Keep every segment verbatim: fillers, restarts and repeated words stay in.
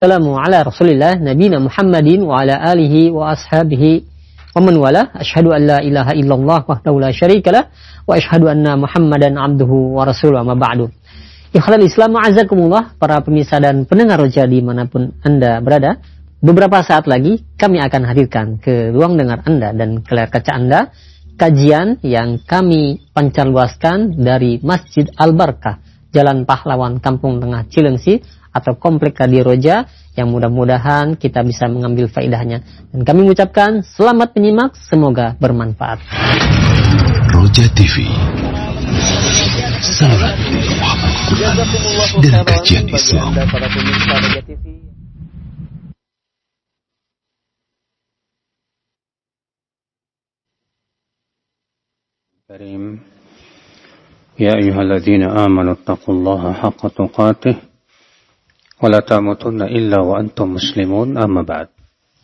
Assalamu ala Rasulillah nabiyina Muhammadin wa ala alihi wa ashabihi wa man wala. Asyhadu an la ilaha illallah wahdahu la syarikalah wa asyhadu anna Muhammadan abduhu wa rasuluhu amma ba'du. Ikhwatal Islam ma'azakumullah, para pemirsa dan pendengar Roja dimanapun Anda berada. Beberapa saat lagi kami akan hadirkan ke ruang dengar Anda dan ke layar kaca Anda kajian yang kami pancarluaskan dari Masjid Al-Barkah, Jalan Pahlawan, Kampung Tengah, Cilengsi, atau Komplek Radio Roja, yang mudah-mudahan kita bisa mengambil faedahnya. Dan kami mengucapkan selamat menyimak, semoga bermanfaat. Roja T V, saluran pemahaman Quran dan kajian Islam. Karim, ya ayyuhalladzina amanu taqullaha haqqa tuqatih wa la tamutunna illa wa antum muslimun, amma ba'd.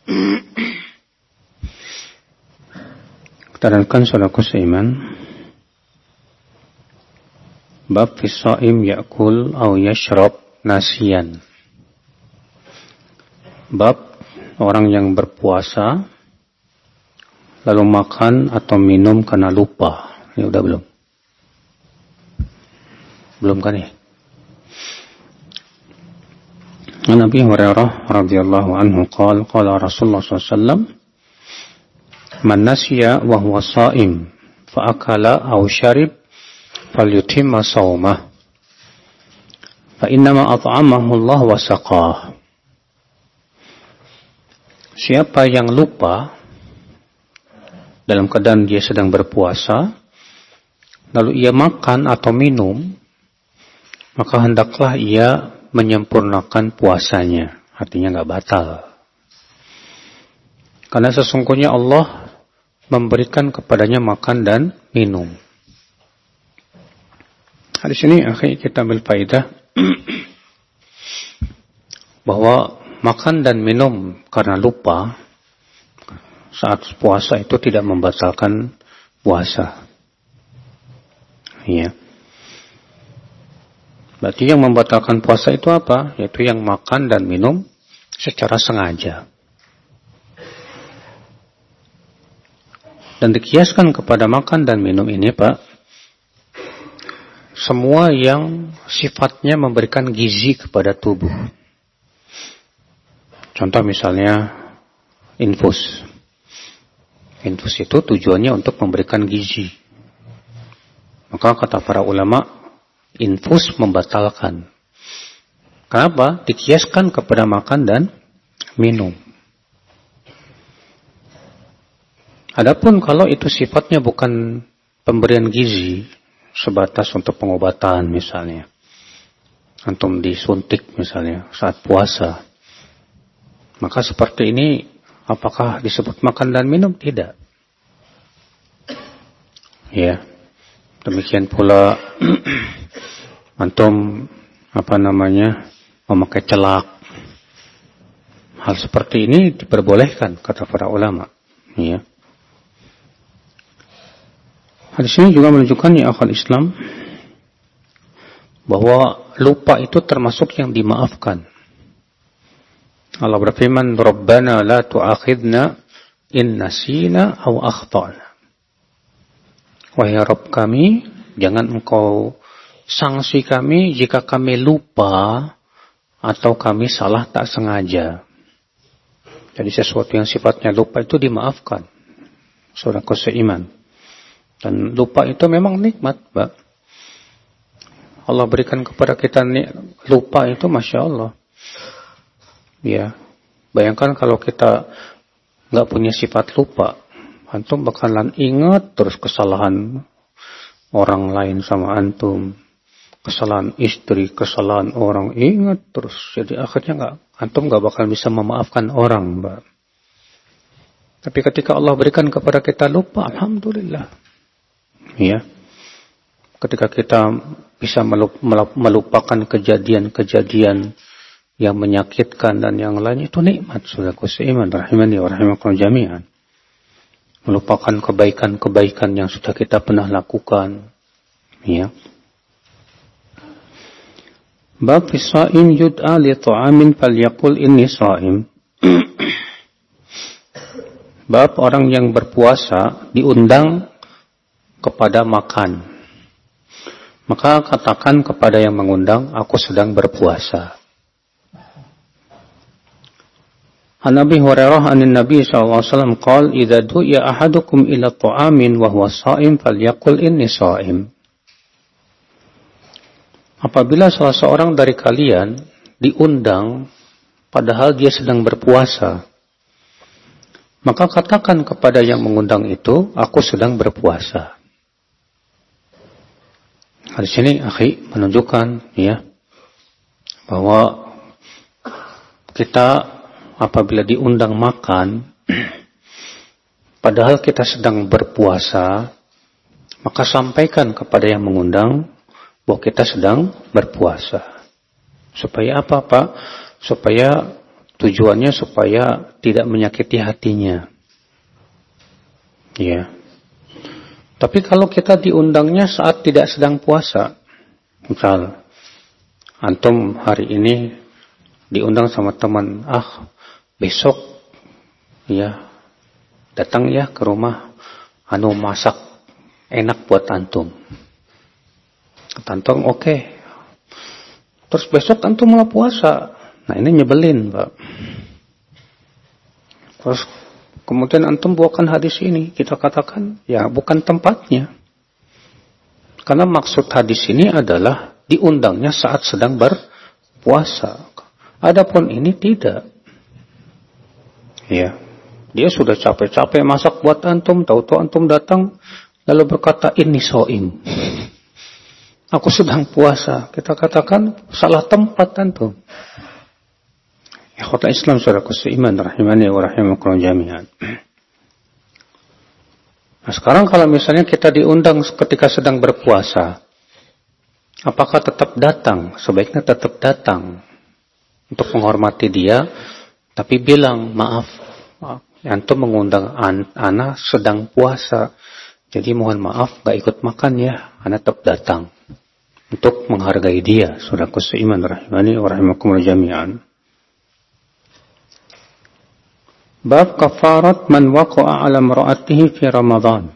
Katakan saudaraku seiman, bab fi shaim ya'kul aw yashrab nasiyan. Bab orang yang berpuasa lalu makan atau minum karena lupa. Ini udah belum? Belum kan ya? Nabi Hurairah radhiyallahu anhu qala qala Rasulullah sallallahu alaihi wasallam, man nasiya wa huwa sha'im fa akala aw sharib falyutimma shaumah fa innama at'amahu Allah wa saqah. Siapa yang lupa dalam keadaan dia sedang berpuasa, lalu ia makan atau minum, maka hendaklah ia menyempurnakan puasanya. Artinya nggak batal. Karena sesungguhnya Allah memberikan kepadanya makan dan minum. Di sini akhirnya kita ambil faedah bahwa makan dan minum karena lupa saat puasa itu tidak membatalkan puasa. Ya. Berarti yang membatalkan puasa itu apa? Yaitu yang makan dan minum secara sengaja. Dan dikiaskan kepada makan dan minum ini, Pak, semua yang sifatnya memberikan gizi kepada tubuh. Contoh misalnya infus. Infus itu tujuannya untuk memberikan gizi. Maka kata para ulama, infus membatalkan. Kenapa? Dikiaskan kepada makan dan minum. Adapun kalau itu sifatnya bukan pemberian gizi, sebatas untuk pengobatan misalnya, antum disuntik misalnya saat puasa, maka seperti ini apakah disebut makan dan minum? Tidak. Ya. Demikian pula antum apa namanya memakai celak. Hal seperti ini diperbolehkan kata para ulama. Ya. Hadis ini juga menunjukkan ya akhwat Islam bahwa lupa itu termasuk yang dimaafkan. Allah berfirman, "Rabbana la tu'akhidna in nasina aw akhtana." Wahai Rabb kami, jangan engkau sanksi kami jika kami lupa atau kami salah tak sengaja. Jadi sesuatu yang sifatnya lupa itu dimaafkan. Saudaraku seiman. Dan lupa itu memang nikmat, Pak. Allah berikan kepada kita lupa itu, Masya Allah. Ya, bayangkan kalau kita nggak punya sifat lupa, antum bakalan ingat terus kesalahan orang lain sama antum, kesalahan istri, kesalahan orang, ingat terus. Jadi akhirnya nggak, antum nggak bakal bisa memaafkan orang, Mbak. Tapi ketika Allah berikan kepada kita lupa, alhamdulillah. Ya, ketika kita bisa melupakan kejadian-kejadian yang menyakitkan dan yang lain, itu nikmat, saudaraku seiman, rahimani wa rahimakumullah jami'an. Melupakan kebaikan-kebaikan yang sudah kita pernah lakukan. Ya. Bab as-sha'im yud'a li ta'amin falyaqul inni sha'im. Bab orang yang berpuasa diundang kepada makan, maka katakan kepada yang mengundang, aku sedang berpuasa. An Abi Hurairah anin Nabi sallallahu alaihi wasallam qala idza du'iya ahadukum ila ta'amin wa huwa sha'im falyaqul inni sha'im. Apabila salah seorang dari kalian diundang padahal dia sedang berpuasa, maka katakan kepada yang mengundang itu, aku sedang berpuasa. Di sini, akhi, menunjukkan ya bahwa kita apabila diundang makan, padahal kita sedang berpuasa, maka sampaikan kepada yang mengundang bahwa kita sedang berpuasa. Supaya apa, Pak? Supaya tujuannya supaya tidak menyakiti hatinya. Ya. Tapi kalau kita diundangnya saat tidak sedang puasa, misal antum hari ini diundang sama teman, ah besok ya datang ya ke rumah, anu masak enak buat antum. Antum oke. Okay. Terus besok antum malah puasa. Nah ini nyebelin, Pak. Terus kemudian antum bawakan hadis ini, kita katakan ya bukan tempatnya. Karena maksud hadis ini adalah diundangnya saat sedang berpuasa. Adapun ini tidak. Ya, dia sudah capek-capek masak buat antum, tahu-tahu antum datang lalu berkata ini shaim. Aku sedang puasa. Kita katakan salah tempat antum. Ikhwatul Islam saudaraku seiman rahimani wa rahimakumullah jami'an. Nah, sekarang kalau misalnya kita diundang ketika sedang berpuasa, apakah tetap datang? Sebaiknya tetap datang untuk menghormati dia, tapi bilang maaf, maaf antum mengundang an ana sedang puasa. Jadi mohon maaf gak ikut makan ya, ana tetap datang untuk menghargai dia. Saudaraku seiman rahimani wa rahimakumullah jami'an. Bab kafarat man waqa'a 'ala imra'atihi fi Ramadan.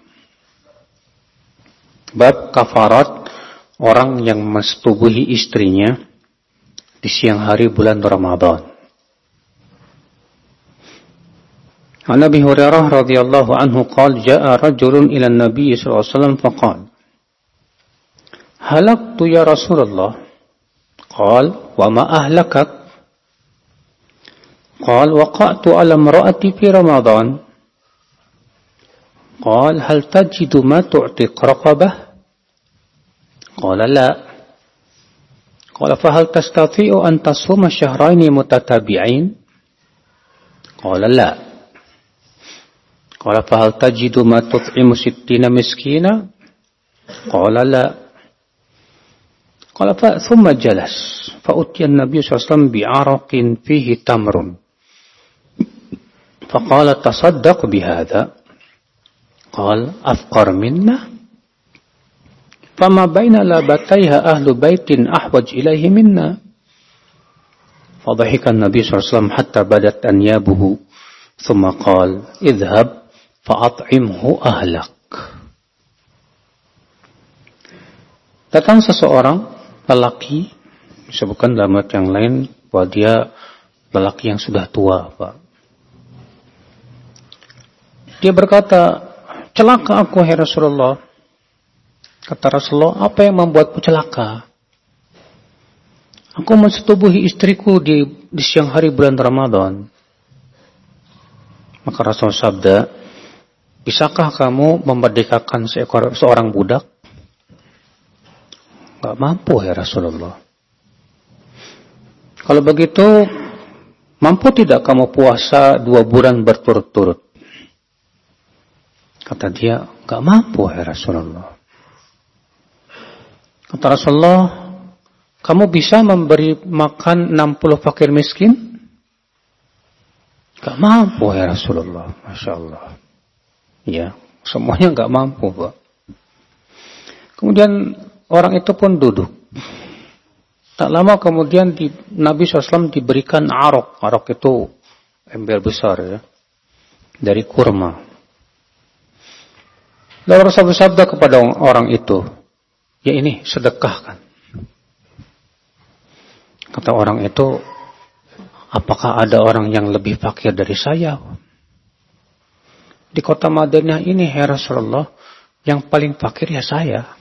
Bab kafarat orang yang mensetubuhi istrinya di siang hari bulan Ramadan. An Abi Hurairah radhiyallahu anhu qala jaa'a rajulun ila an-nabiy sallallahu alaihi wasallam faqala halaktu ya Rasulullah. Qala wa ma ahlakak? قال وقعت على امرأتي في رمضان. قال هل تجد ما تعتق رقبة؟ قال لا. قال فهل تستطيع أن تصوم شهرين متتابعين؟ قال لا. قال فهل تجد ما تطعم ستين مسكينا؟ قال لا. قال ثم جلس فأتي النبي صلى الله عليه وسلم بعرق فيه تمر فقال تصدق بهذا. قال أفقر منا فما بين لابتيها أهل بيت أحوج إليه منا. فضحك النبي صلى الله عليه وسلم حتى بدت أنيابه ثم قال اذهب فأطعمه أهلك. Datang seseorang lelaki, disebutkan dalam ayat yang lain bahwa dia lelaki yang sudah tua, Pak. Dia berkata, celaka aku, hai Rasulullah. Kata Rasulullah, apa yang membuatmu celaka? Aku mensetubuhi istriku di, di siang hari bulan Ramadan. Maka Rasulullah sabda, bisakah kamu memerdekakan seekor seorang budak? Gak mampu, hai Rasulullah. Kalau begitu, mampu tidak kamu puasa dua bulan berturut-turut? Kata dia, gak mampu ya Rasulullah. Kata Rasulullah, kamu bisa memberi makan enam puluh fakir miskin? Gak mampu ya Rasulullah. Masya Allah. Ya, semuanya gak mampu, Pak. Kemudian orang itu pun duduk. Tak lama kemudian di, Nabi shallallahu alaihi wasallam diberikan arok. Arok itu ember besar ya, dari kurma. Lalu Rasul bersabda kepada orang itu, ya ini sedekahkan. Kata orang itu, apakah ada orang yang lebih fakir dari saya? Di kota Madinah ini, ya Rasulullah, yang paling fakir ya saya.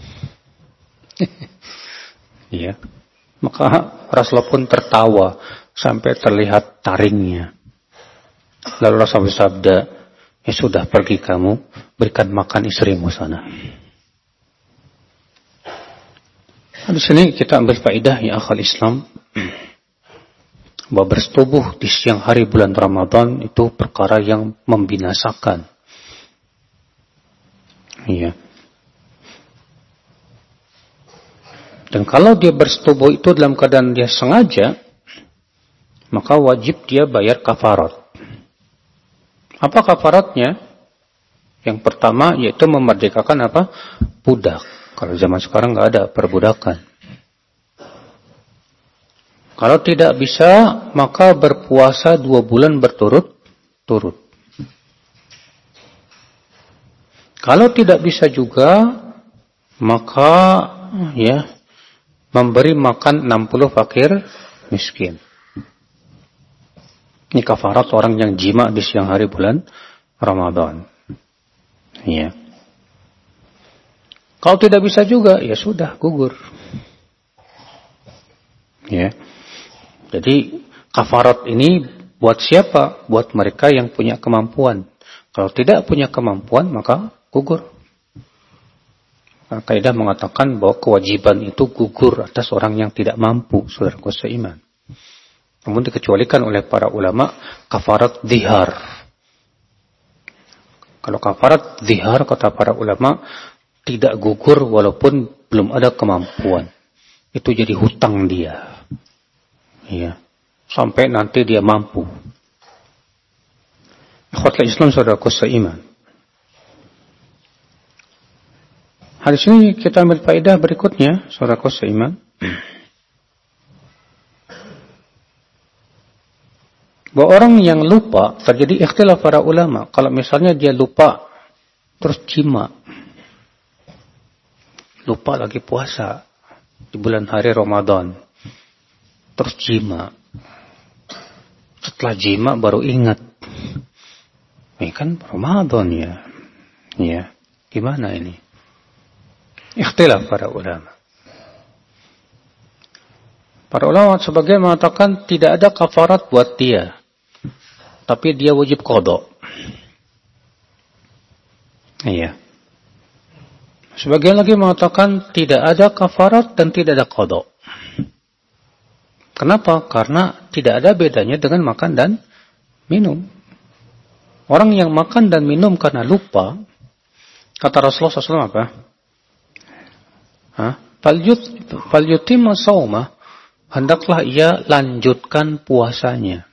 Ya. Maka Rasulullah pun tertawa sampai terlihat taringnya. Lalu Rasul bersabda, ya sudah, pergi kamu, berikan makan istrimu sana. Di sini kita ambil faedah ya akhal Islam, bahwa bersetubuh di siang hari bulan Ramadan itu perkara yang membinasakan. Iya. Dan kalau dia bersetubuh itu dalam keadaan dia sengaja, maka wajib dia bayar kafarat. Apa kafaratnya? Yang pertama yaitu memerdekakan apa? Budak. Kalau zaman sekarang nggak ada perbudakan. Kalau tidak bisa, maka berpuasa dua bulan berturut-turut. Kalau tidak bisa juga, maka ya memberi makan enam puluh fakir miskin. Ini kafarat orang yang jima di siang hari bulan Ramadan. Ya. Kalau tidak bisa juga, ya sudah, gugur. Ya. Jadi kafarat ini buat siapa? Buat mereka yang punya kemampuan. Kalau tidak punya kemampuan, maka gugur. Kaidah mengatakan bahwa kewajiban itu gugur atas orang yang tidak mampu, saudaraku seiman. Namun dikecualikan oleh para ulama kafarat zihar. Kalau kafarat zihar, kata para ulama, tidak gugur walaupun belum ada kemampuan. Itu jadi hutang dia. Iya. Sampai nanti dia mampu. Ikhwatul Islam, saudaraku seiman. Hadis ini kita ambil faedah berikutnya, saudaraku seiman. Bahwa orang yang lupa, terjadi ikhtilaf para ulama. Kalau misalnya dia lupa, terus jima. Lupa lagi puasa di bulan hari Ramadan. Terus jima. Setelah jima baru ingat. Ini kan Ramadan ya. Ya, gimana ini? Ikhtilaf para ulama. Para ulama sebagian mengatakan tidak ada kafarat buat dia. Tapi dia wajib qada. Iya. Sebagian lagi mengatakan tidak ada kafarat dan tidak ada qada. Kenapa? Karena tidak ada bedanya dengan makan dan minum. Orang yang makan dan minum karena lupa, kata Rasulullah shallallahu alaihi wasallam apa? Hah? Falyutimma shaumah, hendaklah ia lanjutkan puasanya.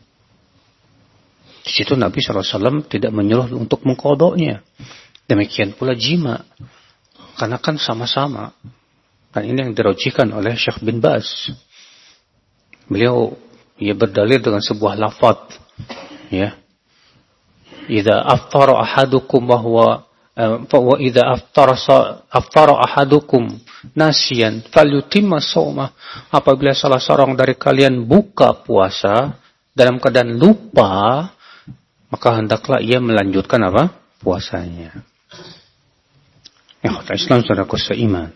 Di situ Nabi shallallahu alaihi wasallam tidak menyuruh untuk mengqadanya. Demikian pula jima. Karena kan sama-sama. Dan ini yang dirujihkan oleh Syekh bin Baz. Beliau ia berdalil dengan sebuah lafaz, ya. Idza aftara ahadukum wa huwa wa idza aftara aftara ahadukum nasiyan falyutimma shaumah. Apabila salah seorang dari kalian buka puasa dalam keadaan lupa, maka hendaklah ia melanjutkan apa? Puasanya. Ya, Islam saudaraku seiman.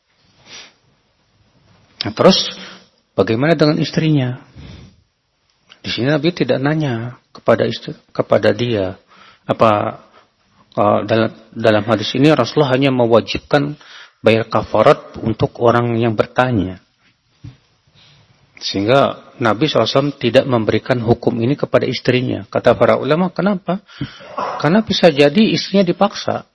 Nah, terus bagaimana dengan istrinya? Di sini Nabi tidak nanya kepada istri, kepada dia apa uh, dalam dalam hadis ini Rasulullah hanya mewajibkan bayar kafarat untuk orang yang bertanya. Sehingga Nabi shallallahu alaihi wasallam tidak memberikan hukum ini kepada istrinya. Kata para ulama, kenapa? Karena bisa jadi istrinya dipaksa.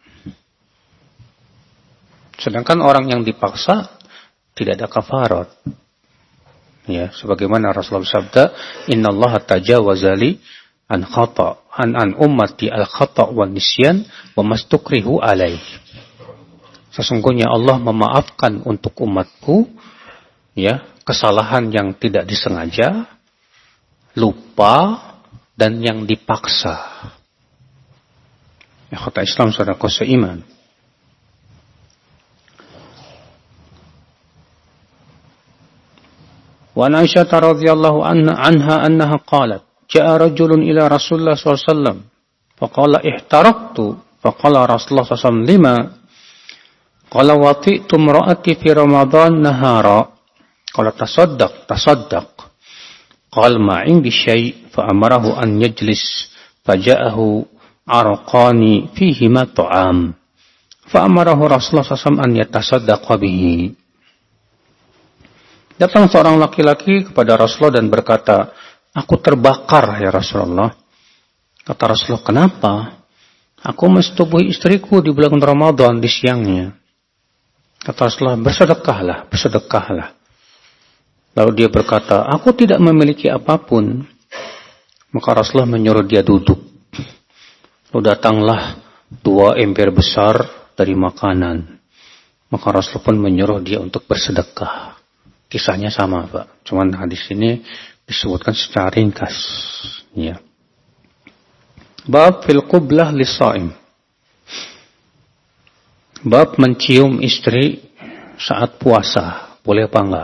Sedangkan orang yang dipaksa tidak ada kafarat. Ya, sebagaimana Rasulullah bersabda, "Innallaha tajawaza li an khata' an an ummati al khata' wal nisyan wa mastukrihu alaih." Sesungguhnya Allah memaafkan untuk umatku ya kesalahan yang tidak disengaja, lupa, dan yang dipaksa. Ya, kata Islam saudara seiman. Wa Aisyah radhiyallahu anha annaha qalat, ja'a rajulun ila Rasulullah sallallahu alaihi wasallam, faqala ihtaraqtu, faqala Rasulullah sallallahu alaihi wasallam lima, qala wati'tu imra'ati fi Ramadan nahara, qala tasaddaq, tasaddaq, qala ma 'indi syai', fa amarahu an yajlis, faja'ahu arqani fihi ma ta'am, fa amarahu Rasulullah sallallahu alaihi wasallam an yatasaddaqa bihi. Datang seorang laki-laki kepada Rasulullah dan berkata, aku terbakar ya Rasulullah. Kata Rasulullah, kenapa? Aku mensetubuhi istriku di bulan Ramadan di siangnya. Kata Rasulullah, bersedekahlah, bersedekahlah. Lalu dia berkata, aku tidak memiliki apapun. Maka Rasulullah menyuruh dia duduk. Lalu datanglah dua ember besar dari makanan. Maka Rasulullah pun menyuruh dia untuk bersedekah. Kisahnya sama, Pak. Cuman hadis ini disebutkan secara ringkas. Ya. Bab fil qublah lis-shaim. Bab mencium istri saat puasa. Boleh apa enggak?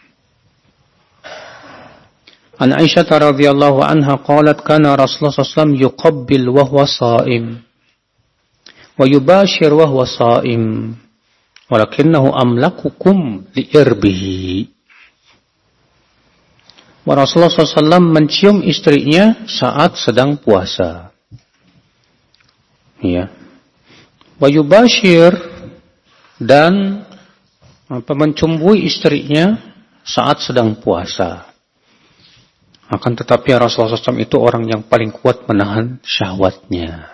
An Aisyah radhiyallahu anha qalat kana Rasulullah sallallahu alaihi wasallam yuqabbil wa huwa shaim. Wa yubashir wa huwa shaim. Walakinnahu amlakukum li'irbihi. Rasulullah sallallahu alaihi wasallam mencium istrinya saat sedang puasa. Ya. Wa yubashir, dan apa, mencumbui istrinya saat sedang puasa. Akan tetapi Rasulullah sallallahu alaihi wasallam itu orang yang paling kuat menahan syahwatnya.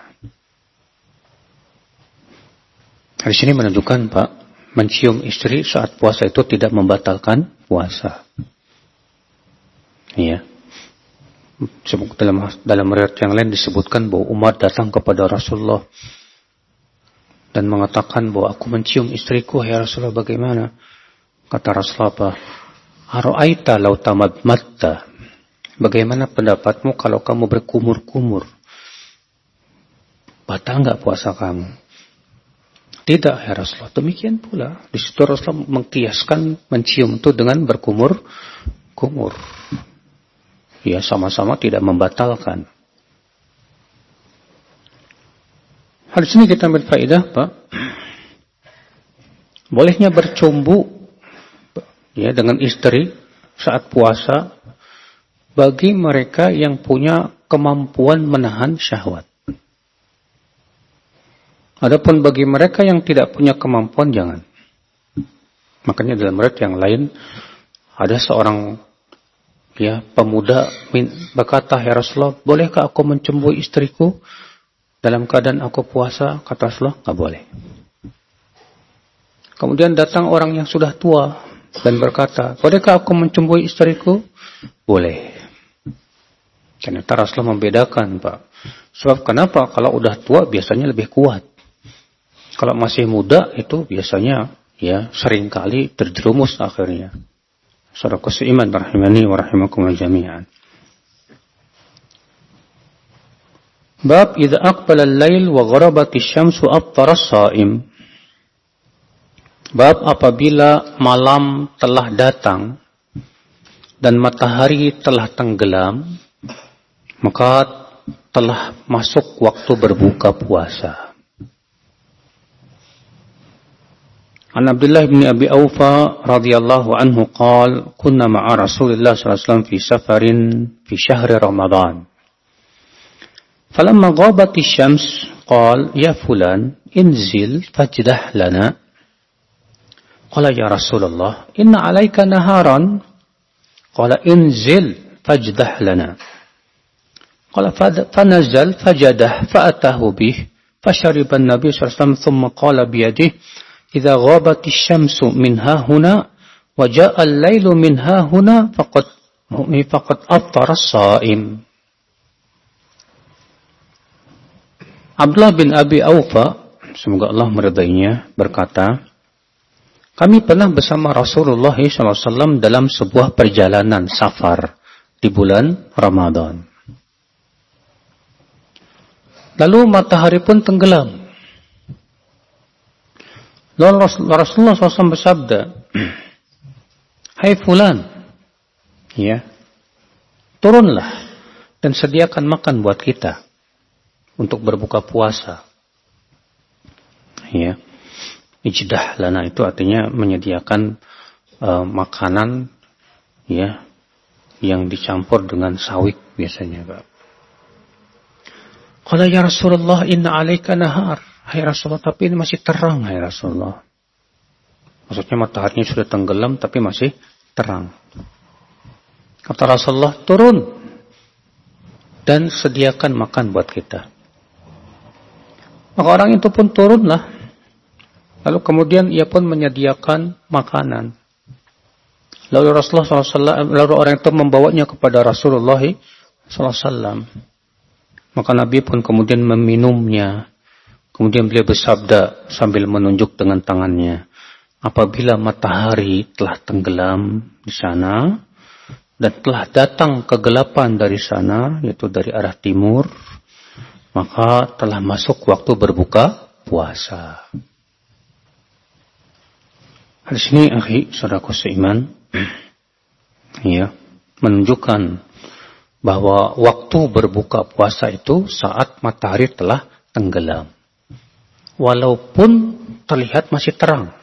Di sini menunjukkan, Pak, mencium istri saat puasa itu tidak membatalkan puasa. Iya. Dalam dalam riwayat yang lain disebutkan bahwa Umar datang kepada Rasulullah dan mengatakan bahwa aku mencium istriku, ya Rasulullah, bagaimana? Kata Rasulullah apa? Ara'aita law tamadmatta. Bagaimana pendapatmu kalau kamu berkumur-kumur? Batal enggak puasa kamu? Tidak ya Rasulullah. Demikian pula di situ Rasulullah mengkiaskan mencium itu dengan berkumur-kumur. Ya, sama-sama tidak membatalkan. Hadis ini kita ambil faedah, Pak. Bolehnya bercumbu ya dengan istri saat puasa bagi mereka yang punya kemampuan menahan syahwat. Adapun bagi mereka yang tidak punya kemampuan, jangan. Makanya dalam riwayat yang lain ada seorang ya pemuda berkata, ya Rasulullah, bolehkah aku mencumbui istriku dalam keadaan aku puasa? Kata Rasulullah, enggak boleh. Kemudian datang orang yang sudah tua dan berkata, bolehkah aku mencumbui istriku? Boleh. Ternyata Rasulullah membedakan, Pak. Sebab kenapa? Kalau udah tua biasanya lebih kuat. Kalau masih muda itu biasanya ya seringkali terjerumus akhirnya. Saudara seiman rahimani wa rahimakumullah jami'an. Bab idza aqbala al-lail wa gharabat asy-syamsu aftara as-shaim. Bab apabila malam telah datang dan matahari telah tenggelam, maka telah masuk waktu berbuka puasa. An Abdullah bin Abi Aufa radhiyallahu anhu qala kunna ma'a Rasulillah sallallahu alaihi wasallam fi safarin fi syahri Ramadan. Falamma ghabat asy-syams qala ya fulan inzil fajdah lana. Qala ya Rasulullah inna 'alaika naharan. Qala inzil fajdah lana. Qala fanazal fajadah fa'atahu bih fashariba an-nabiy sallallahu alaihi wasallam thumma qala bi yadihi idza ghabat asy-syamsu min hahuna wa jaa al-lailu min hahuna faqad faqad aftara as-shaim. Abdullah bin Abi Aufa, semoga Allah meridainya, berkata, Kami pernah bersama Rasulullah shallallahu alaihi wasallam dalam sebuah perjalanan safar di bulan Ramadan. Lalu matahari pun tenggelam. Lalu Rasulullah shallallahu alaihi wasallam bersabda, "Hai fulan, ya, turunlah dan sediakan makan buat kita untuk berbuka puasa." Ya, ijdah lana itu artinya menyediakan uh, makanan, ya, yang dicampur dengan sawit biasanya, Pak. Qala ya Rasulullah inna alaika nahar. Hai Rasulullah, tapi ini masih terang, hai Rasulullah. Maksudnya mataharinya sudah tenggelam tapi masih terang. Kata Rasulullah, turun dan sediakan makan buat kita. Maka orang itu pun turunlah. Lalu kemudian ia pun menyediakan makanan. Lalu Rasulullah shallallahu alaihi wasallam, lalu orang itu membawanya kepada Rasulullah shallallahu alaihi wasallam. Maka Nabi pun kemudian meminumnya. Kemudian beliau bersabda sambil menunjuk dengan tangannya, apabila matahari telah tenggelam di sana dan telah datang kegelapan dari sana, yaitu dari arah timur, maka telah masuk waktu berbuka puasa. Di sini, akhi, saudaraku seiman, ya, menunjukkan bahwa waktu berbuka puasa itu saat matahari telah tenggelam. Walaupun terlihat masih terang.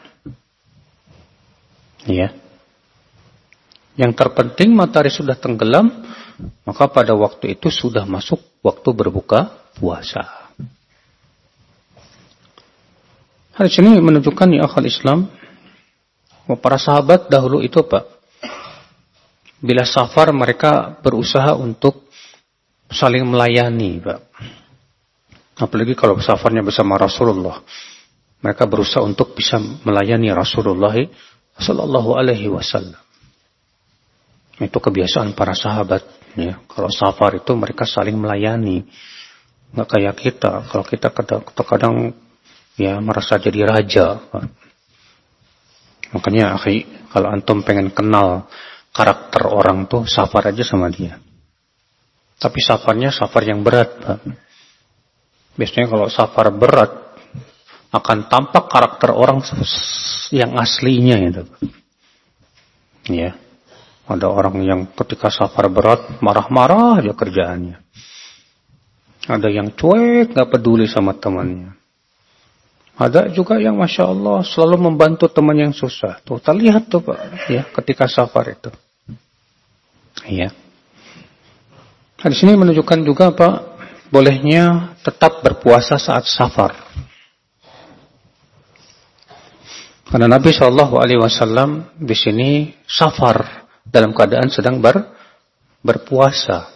Ya. Yang terpenting matahari sudah tenggelam, maka pada waktu itu sudah masuk waktu berbuka puasa. Hadis ini menunjukkan ya akhal Islam, bahwa para sahabat dahulu itu, Pak, bila safar mereka berusaha untuk saling melayani, Pak. Apalagi kalau safarnya bersama Rasulullah. Mereka berusaha untuk bisa melayani Rasulullah sallallahu alaihi wasallam. Itu kebiasaan para sahabat, ya. Kalau safar itu mereka saling melayani. Enggak kayak kita. Kalau kita kadang-kadang ya merasa jadi raja, Pak. Makanya, akhi, kalau antum pengen kenal karakter orang tuh, safar aja sama dia. Tapi safarnya safar yang berat, Pak. Biasanya kalau safar berat akan tampak karakter orang yang aslinya itu. Ya. Ada orang yang ketika safar berat marah-marah aja kerjaannya. Ada yang cuek, gak peduli sama temannya. Ada juga yang Masya Allah selalu membantu teman yang susah. Tuh, terlihat tuh, Pak, ya, ketika safar itu. Ya. Di sini menunjukkan juga, Pak, bolehnya tetap berpuasa saat safar. Karena Nabi shallallahu alaihi wasallam di sini safar dalam keadaan sedang ber, berpuasa.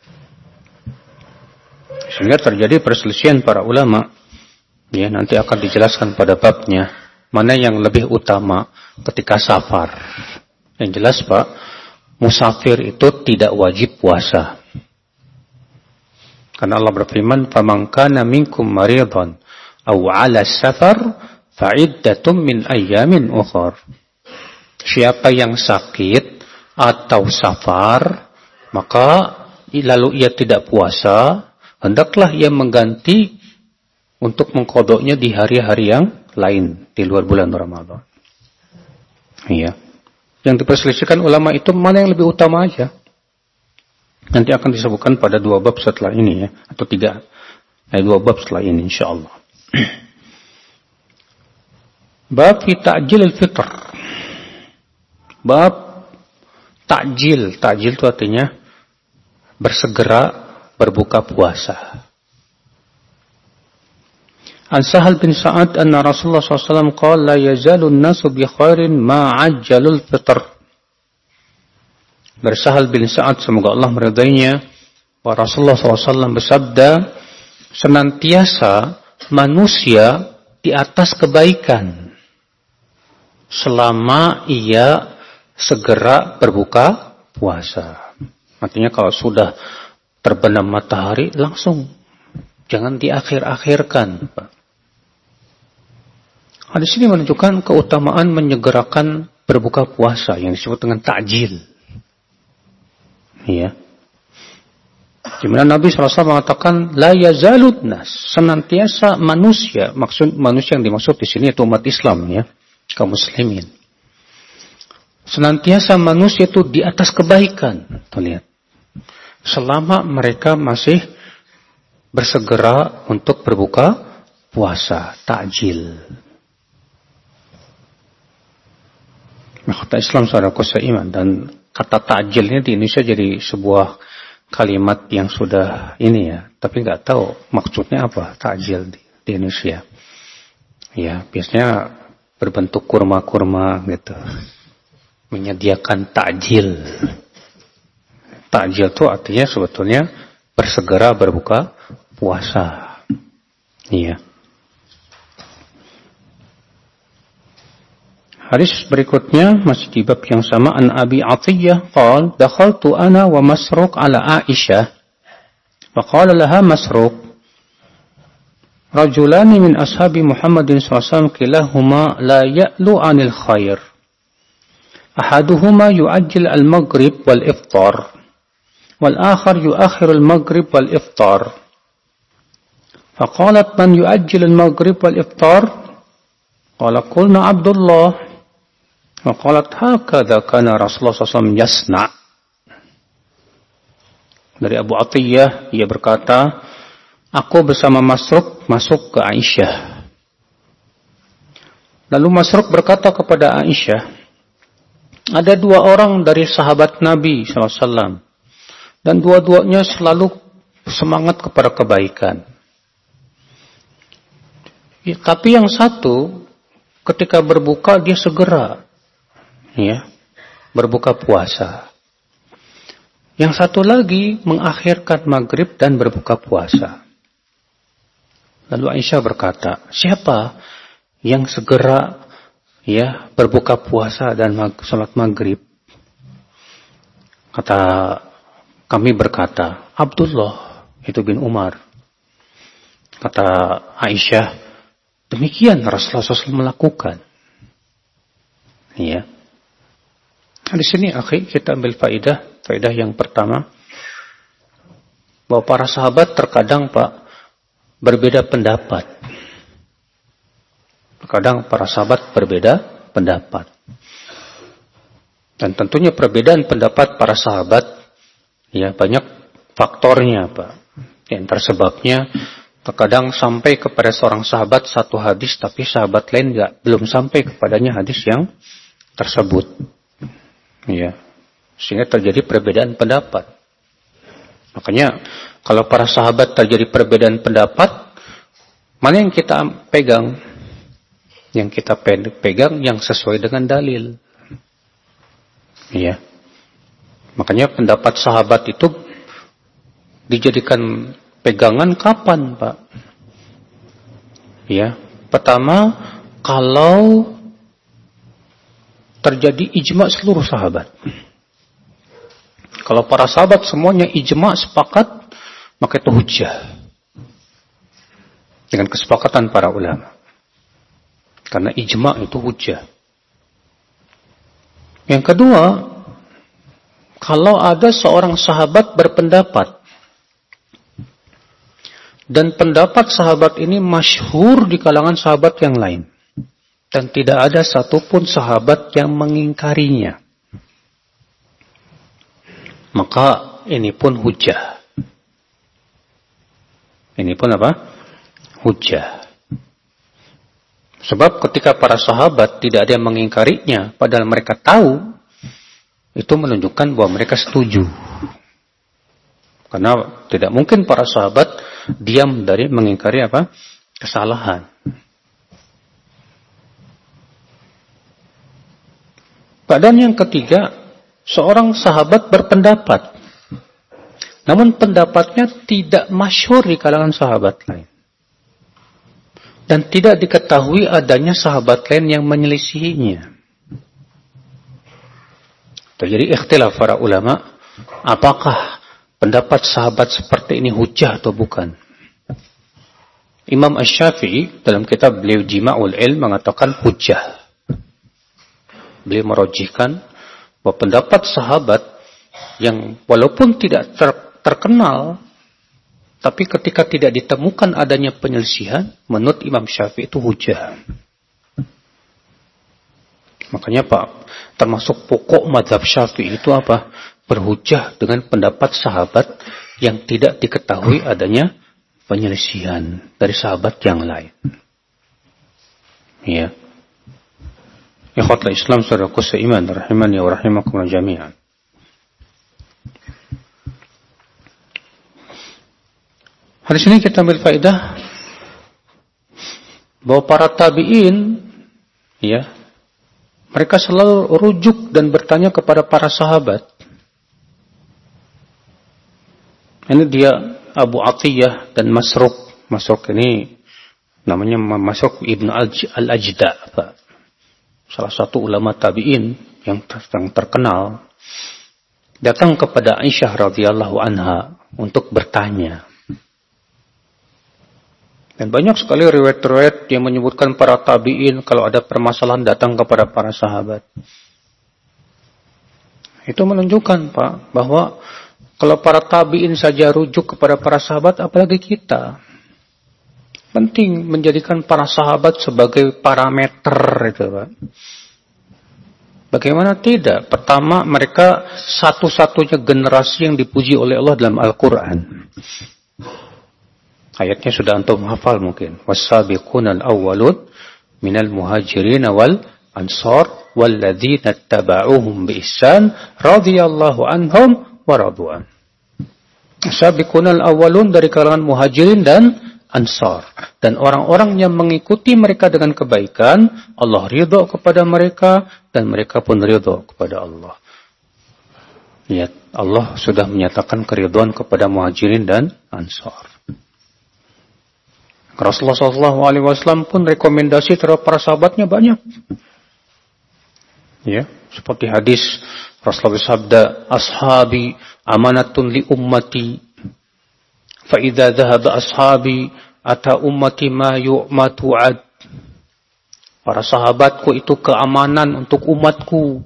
Sehingga terjadi perselisihan para ulama. Ya, nanti akan dijelaskan pada babnya mana yang lebih utama ketika safar. Yang jelas, Pak, musafir itu tidak wajib puasa. Karena Allah berfirman, "Faman kana minkum maridan aw 'ala safar fa'iddatum min ayyamin ukhar." Siapa yang sakit atau safar, maka lalu ia tidak puasa, hendaklah ia mengganti untuk mengkodoknya di hari-hari yang lain di luar bulan Ramadan. Iya. Yang diperselisihkan ulama itu mana yang lebih utama aja. Nanti akan disebutkan pada dua bab setelah ini, ya, atau tiga, eh, dua bab setelah ini, insyaallah. Bab fi ta'jil al-fitr. Bab ta'jil, ta'jil itu artinya bersegera berbuka puasa. An Sahal bin Sa'ad anna Rasulullah sallallahu alaihi wasallam qala la yazalu an-nasu bi khairin ma 'ajjalul fitr. Bersahal bin Sa'ad, semoga Allah meridainya, bahwa Rasulullah sallallahu alaihi wasallam bersabda, senantiasa manusia di atas kebaikan selama ia segera berbuka puasa. Artinya kalau sudah terbenam matahari langsung, jangan diakhir-akhirkan, Pak. Hadis ini menunjukkan keutamaan menyegerakan berbuka puasa yang disebut dengan ta'jil. Ya. Di mana Nabi shallallahu alaihi wasallam mengatakan la yazalun nas, senantiasa manusia, maksud manusia yang dimaksud di sini itu umat Islam ya, kaum muslimin. Senantiasa manusia itu di atas kebaikan. Tuh lihat. Selama mereka masih bersegera untuk berbuka puasa, ta'jil. Kata Islam saudaraku seiman, dan kata ta'jil ini di Indonesia jadi sebuah kalimat yang sudah ini ya, tapi nggak tahu maksudnya apa ta'jil di, di Indonesia. Ya, biasanya berbentuk kurma-kurma gitu. Menyediakan ta'jil. Ta'jil itu artinya sebetulnya bersegera berbuka puasa. Iya. Hadis berikutnya masih di bab yang sama, an Abi Athiyyah qala dakhaltu ana wa Masruq ala Aisyah faqala laha Masruq rajulani min ashabi Muhammadin sallallahu alaihi wasallam kilahuma la ya'lu 'anil khair ahaduhuma yu'ajjil al-maghrib wal iftar wal akhar yu'akhir al-maghrib wal iftar faqalat man yu'ajjil al-maghrib wal iftar qala qulna Abdullah Waqalat hakadha kana Rasulullah sallallahu alaihi wasallam yasna. Dari Abu Athiyyah, ia berkata, aku bersama Masruq masuk ke Aisyah. Lalu Masruq berkata kepada Aisyah, ada dua orang dari sahabat Nabi sallallahu alaihi wasallam, dan dua-duanya selalu semangat kepada kebaikan. Ya, tapi yang satu, ketika berbuka dia segera ya, berbuka puasa. Yang satu lagi mengakhirkan maghrib dan berbuka puasa. Lalu Aisyah berkata, siapa yang segera ya berbuka puasa dan mag- salat maghrib? Kata kami berkata, Abdullah itu bin Umar. Kata Aisyah, demikian Rasulullah shallallahu alaihi wasallam melakukan. Ya. Di sini akhi kita ambil faidah, faidah yang pertama bahwa para sahabat terkadang Pak berbeda pendapat. Terkadang para sahabat berbeda pendapat. Dan tentunya perbedaan pendapat para sahabat ya banyak faktornya Pak. Di antara sebabnya terkadang sampai kepada seorang sahabat satu hadis tapi sahabat lain enggak belum sampai kepadanya hadis yang tersebut. Ya, sehingga terjadi perbedaan pendapat. Makanya kalau para sahabat terjadi perbedaan pendapat, mana yang kita pegang? Yang kita pegang yang sesuai dengan dalil. Ya, makanya pendapat sahabat itu dijadikan pegangan kapan, Pak? Ya, pertama kalau terjadi ijma' seluruh sahabat. Kalau para sahabat semuanya ijma' sepakat, maka itu hujjah. Dengan kesepakatan para ulama. Karena ijma' itu hujjah. Yang kedua, kalau ada seorang sahabat berpendapat, dan pendapat sahabat ini masyhur di kalangan sahabat yang lain, dan tidak ada satupun sahabat yang mengingkarinya, maka ini pun hujjah. Ini pun apa? Hujjah. Sebab ketika para sahabat tidak ada yang mengingkarinya, padahal mereka tahu, itu menunjukkan bahwa mereka setuju. Karena tidak mungkin para sahabat diam dari mengingkari apa? Kesalahan. Keadaan yang ketiga, seorang sahabat berpendapat, namun pendapatnya tidak masyhur di kalangan sahabat lain. Dan tidak diketahui adanya sahabat lain yang menyelisihinya. Terjadi ikhtilaf para ulama, apakah pendapat sahabat seperti ini hujjah atau bukan? Imam Asy-Syafi'i dalam kitab beliau Jima'ul Ilm mengatakan hujjah. Beliau merojihkan bahwa pendapat sahabat yang walaupun tidak ter, terkenal, tapi ketika tidak ditemukan adanya penyelisihan, menurut Imam Syafi'i itu hujjah. Makanya Pak, termasuk pokok mazhab Syafi'i itu apa? Berhujjah dengan pendapat sahabat yang tidak diketahui adanya penyelisihan dari sahabat yang lain. Ya. Ikhwatul Islam saudaraku seiman rahimani wa rahimakumullah jami'an. Hadis ini kita ambil faedah bahwa para tabi'in, ya, mereka selalu rujuk dan bertanya kepada para sahabat. Ini dia Abu Atiyah dan Masruq. Masruq ini namanya Masruq Ibn Al-Ajda', Pak. Salah satu ulama tabi'in yang terkenal, datang kepada Aisyah radhiyallahu anha untuk bertanya. Dan banyak sekali riwayat-riwayat yang menyebutkan para tabi'in kalau ada permasalahan datang kepada para sahabat. Itu menunjukkan, Pak, bahwa kalau para tabi'in saja rujuk kepada para sahabat, apalagi kita. Penting menjadikan para sahabat sebagai parameter itu, Pak. Bagaimana tidak? Pertama, mereka satu-satunya generasi yang dipuji oleh Allah dalam Al-Quran. Ayatnya sudah antum hafal mungkin. Was-sabiqunal awwalun minal muhajirin wal ansar walladzina tabauhum bi ihsan radhiyallahu anhum wa radu'an. Sabiqunal awwalun dari kalangan muhajirin dan ansar, dan orang-orang yang mengikuti mereka dengan kebaikan, Allah ridha kepada mereka dan mereka pun ridha kepada Allah. Lihat, Allah sudah menyatakan keridhaan kepada muhajirin dan ansar. Rasulullah shallallahu alaihi wasallam pun rekomendasi terhadap para sahabatnya banyak. Ya, seperti hadis Rasulullah bersabda, "Ashabi amanatun li ummati, fa idza dhahaba ashabi ata ummati ma yu'matu ad." Para sahabatku itu keamanan untuk umatku.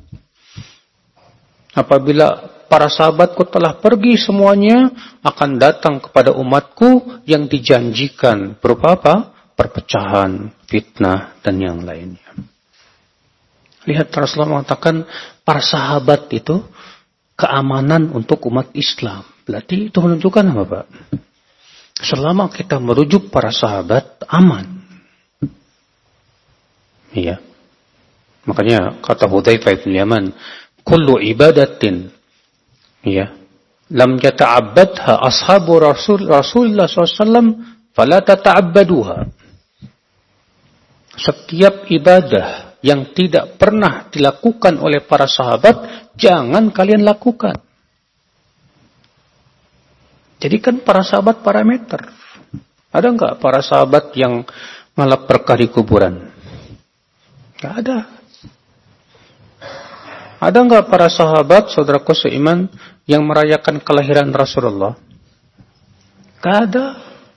Apabila para sahabatku telah pergi semuanya, akan datang kepada umatku yang dijanjikan berupa apa? Perpecahan, fitnah, dan yang lainnya. Lihat, Rasulullah mengatakan para sahabat itu keamanan untuk umat Islam. Berarti itu menunjukkan apa, Pak? Selama kita merujuk para sahabat, aman. Iya. Makanya kata Hudzaifah bin Yaman, kullu ibadatin, ya, lam yata'abbadha ashabu Rasul Rasulullah shallallahu alaihi wasallam fala tata'abbaduha. Setiap ibadah yang tidak pernah dilakukan oleh para sahabat, jangan kalian lakukan. Jadikan para sahabat parameter. Ada enggak para sahabat yang ngalap berkah di kuburan? Enggak ada. Ada enggak para sahabat, saudaraku seiman, yang merayakan kelahiran Rasulullah? Enggak ada.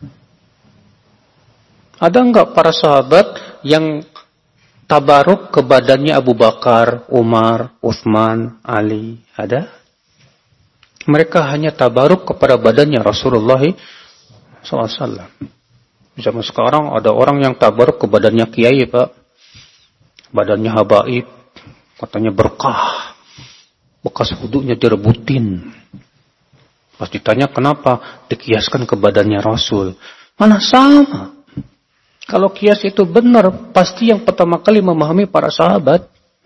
Ada enggak para sahabat yang tabaruk ke badannya Abu Bakar, Umar, Utsman, Ali? Ada? Mereka hanya tabaruk kepada badannya Rasulullah shallallahu alaihi wasallam. Zaman sekarang ada orang yang tabaruk ke badannya kiai, Pak. Badannya habaib. Katanya berkah. Bekas wudunya direbutin. Pas ditanya kenapa, dikiaskan ke badannya Rasul. Mana sama? Kalau kias itu benar, pasti yang pertama kali memahami para sahabat.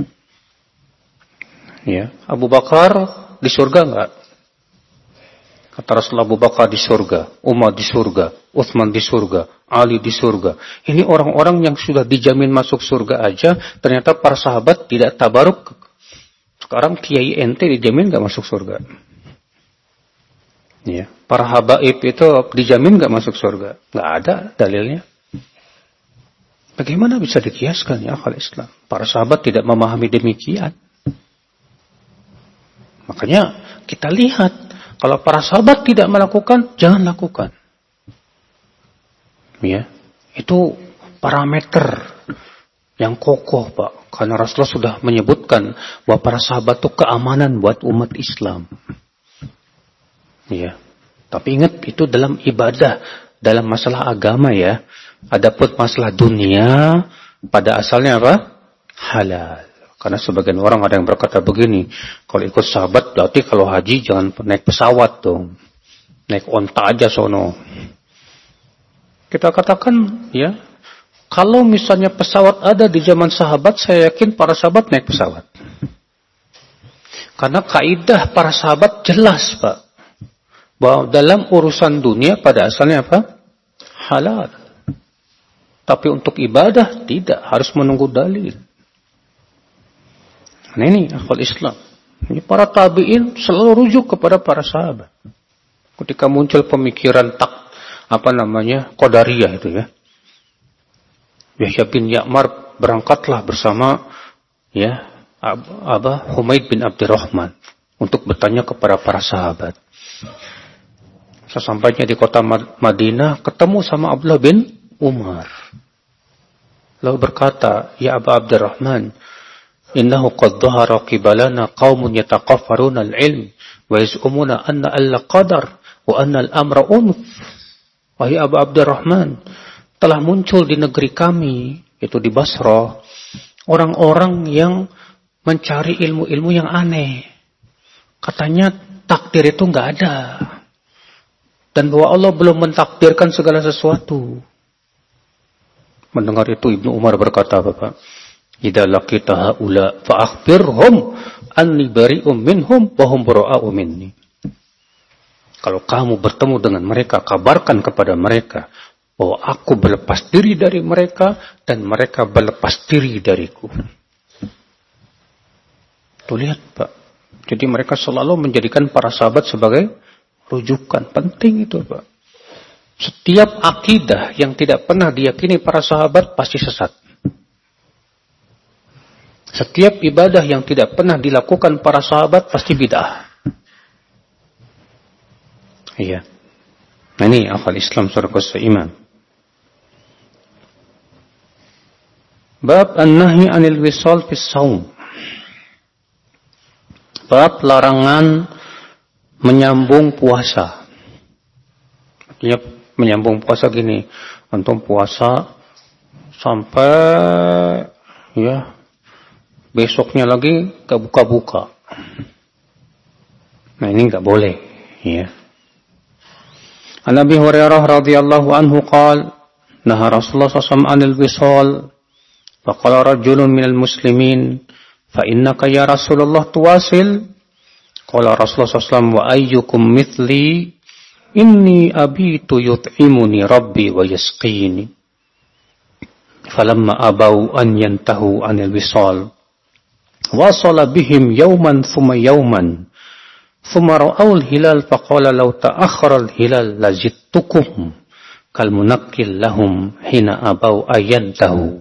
Ya, Abu Bakar di surga enggak? Kata Rasulullah, Abu Bakar di surga, Umar di surga, Utsman di surga, Ali di surga. Ini orang-orang yang sudah dijamin masuk surga aja, ternyata para sahabat tidak tabaruk. Sekarang kiai ente dijamin enggak masuk surga? Ya, para habaib itu dijamin enggak masuk surga? Enggak ada dalilnya. Bagaimana bisa dikiaskan ya akal Islam? Para sahabat tidak memahami demikian. Makanya kita lihat, kalau para sahabat tidak melakukan, jangan lakukan. Ya, Itu parameter yang kokoh, Pak. Karena Rasulullah sudah menyebutkan bahwa para sahabat itu keamanan buat umat Islam. Ya. Tapi ingat, itu dalam ibadah, dalam masalah agama ya. Adapun masalah dunia, pada asalnya apa? Halal. Karena sebagian orang ada yang berkata begini, kalau ikut sahabat berarti kalau haji jangan naik pesawat dong. Naik onta aja sono. Kita katakan ya, kalau misalnya pesawat ada di zaman sahabat, saya yakin para sahabat naik pesawat. Karena kaidah para sahabat jelas, Pak. Bahwa dalam urusan dunia pada asalnya apa? Halal. Tapi untuk ibadah tidak, harus menunggu dalil. Nah ini akal Islam. Ini para tabi'in selalu rujuk kepada para sahabat. Ketika muncul pemikiran tak apa namanya qadariyah itu ya. Yahya bin Ya'mar berangkatlah bersama ya Aba Humaid bin Abdurrahman untuk bertanya kepada para sahabat. Sesampainya di kota Madinah ketemu sama Abdullah bin Umar. Lalu berkata, "Ya Aba Abdurrahman, innahu qad dhahara qibalana qaumun yataqaffaruna al-ilm wa yaz'umuna anna al-qadar wa anna al-amra unuf." Wahai Abu Abdurrahman, telah muncul di negeri kami, itu di Basra, orang-orang yang mencari ilmu-ilmu yang aneh. Katanya takdir itu enggak ada. Dan bahwa Allah belum mentakdirkan segala sesuatu. Mendengar itu Ibnu Umar berkata, Bapak, "Idza laqita haula fa akhbirhum anni bari'um minhum wa hum bara'u minni." Kalau kamu bertemu dengan mereka, kabarkan kepada mereka bahwa aku berlepas diri dari mereka dan mereka berlepas diri dariku. Tuh lihat, Pak. Jadi mereka selalu menjadikan para sahabat sebagai rujukan. Penting itu, Pak. Setiap akidah yang tidak pernah diyakini para sahabat pasti sesat. Setiap ibadah yang tidak pernah dilakukan para sahabat pasti bid'ah. Iya. Nah ini akal Islam surga seiman. Bab an-nahi anil wisal fis shaum. Bab larangan menyambung puasa. Artinya menyambung puasa gini, antum puasa sampai ya besoknya lagi ke buka-buka. Nah ini enggak boleh, ya. An Abi Hurairah radhiyallahu anhu qala naha Rasulullah sallallahu alaihi wasallam 'anil wisal faqala rajulun minal muslimin fa innaka ya Rasulullah tuwasil qala Rasulullah sallallahu alaihi wasallam wa ayyukum mithli inni abitu yut'imuni rabbi wa yasqini falamma abau an yantahu 'anil wisal wasala bihim yawman thumma yawman thumma ra'awul hilal faqala law ta'akhkhara al-hilal lazidtukum kal munakkil lahum hina abau ayantahu.